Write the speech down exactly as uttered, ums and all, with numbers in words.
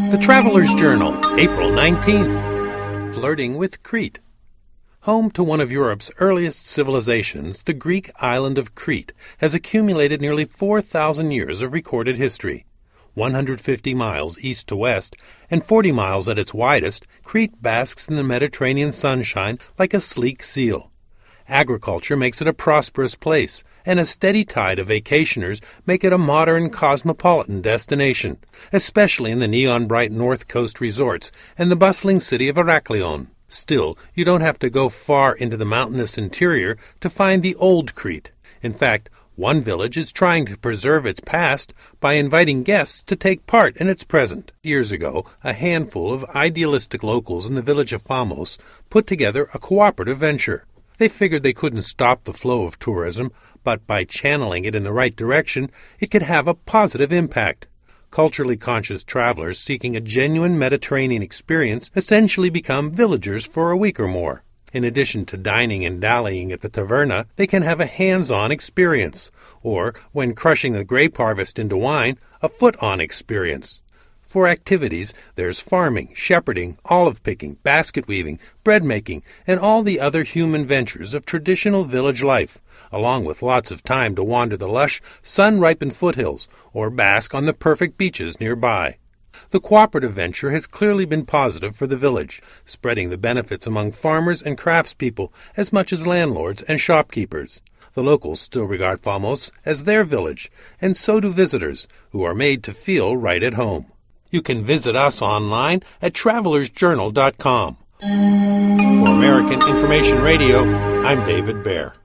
The Traveler's Journal, April nineteenth. Flirting with Crete. Home to one of Europe's earliest civilizations, the Greek island of Crete has accumulated nearly four thousand years of recorded history. one hundred fifty miles east to west, and forty miles at its widest, Crete basks in the Mediterranean sunshine like a sleek seal. Agriculture makes it a prosperous place, and a steady tide of vacationers make it a modern cosmopolitan destination, especially in the neon-bright North Coast resorts and the bustling city of Heraklion. Still, you don't have to go far into the mountainous interior to find the old Crete. In fact, one village is trying to preserve its past by inviting guests to take part in its present. Years ago, a handful of idealistic locals in the village of Phamos put together a cooperative venture. They figured they couldn't stop the flow of tourism, but by channeling it in the right direction, it could have a positive impact. Culturally conscious travelers seeking a genuine Mediterranean experience essentially become villagers for a week or more. In addition to dining and dallying at the taverna, they can have a hands-on experience, or, when crushing the grape harvest into wine, a foot-on experience. For activities, there's farming, shepherding, olive-picking, basket-weaving, bread-making, and all the other human ventures of traditional village life, along with lots of time to wander the lush, sun-ripened foothills or bask on the perfect beaches nearby. The cooperative venture has clearly been positive for the village, spreading the benefits among farmers and craftspeople as much as landlords and shopkeepers. The locals still regard Phamos as their village, and so do visitors, who are made to feel right at home. You can visit us online at travelers journal dot com. For American Information Radio, I'm David Baer.